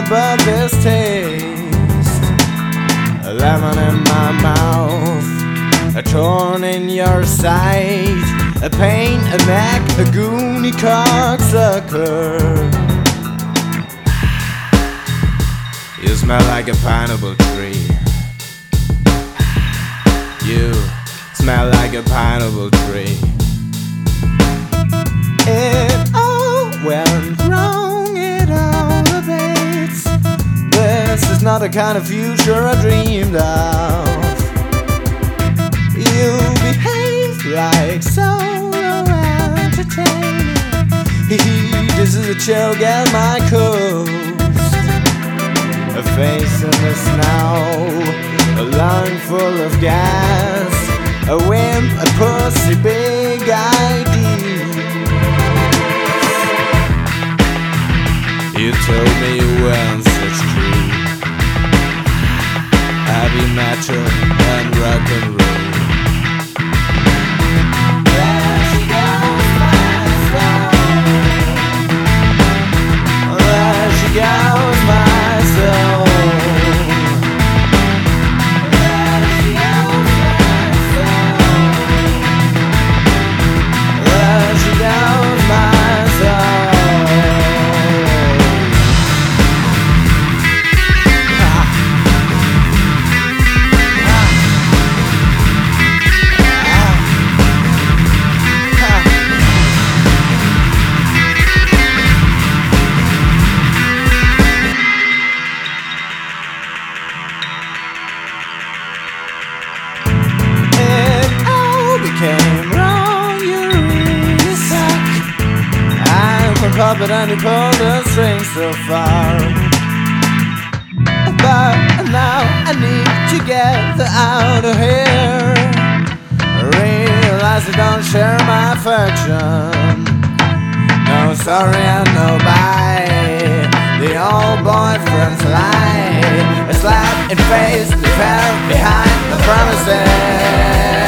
but this taste. A lemon in my mouth, a thorn in your side, a pain, a neck, a goony cocksucker. You smell like a pineapple tree. You smell like a pineapple tree. It all went wrong, it all abates. This is not the kind of future I dreamed of. You behave like solo entertainment. This is a chill gal, my coast. A face in the snow, a lung full of gas, a wimp, a pussy, big ideas. You told me you weren't such creep, heavy metal and rock and roll. There she goes, my soul. There she goes, my soul. There she goes, my soul. There she goes, my soul. Came wrong, you really suck. I'm a puppet and you pull the strings so far. But now I need to get out of here. I realize I don't share my affection. No sorry and no bye. The old boyfriend's lie. A slap in face, the pair behind the promises.